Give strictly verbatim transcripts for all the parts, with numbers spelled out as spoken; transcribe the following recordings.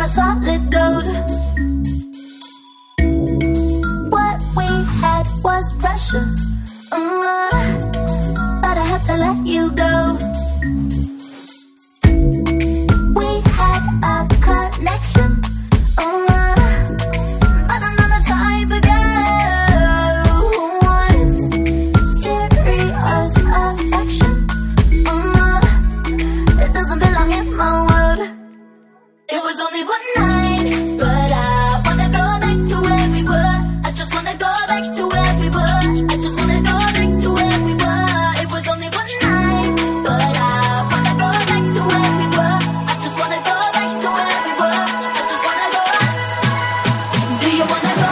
a solid gold. What we had was precious, uh, but I had to let you go. We had a connection, uh, but I'm not the type of girl who wants serious affection. Uh, it doesn't belong in my world. It was only one night, but I wanna go back to where we were. I just wanna go back to where we were. I just wanna go back to where we were. It was only one night, but I wanna go back to where we were. I just wanna go back to where we were. I just wanna go. Do you wanna go?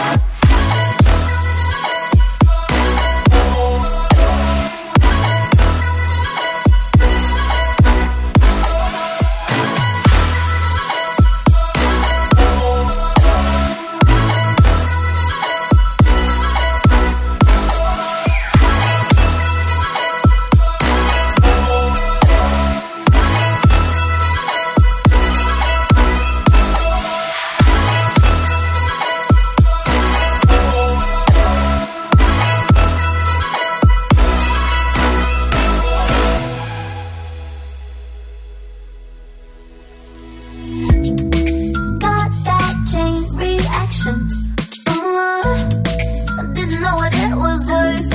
Got that chain reaction. Uh, I didn't know what it was worth.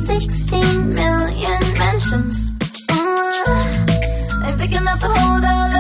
Sixteen million mentions. Uh, ain't big enough to hold all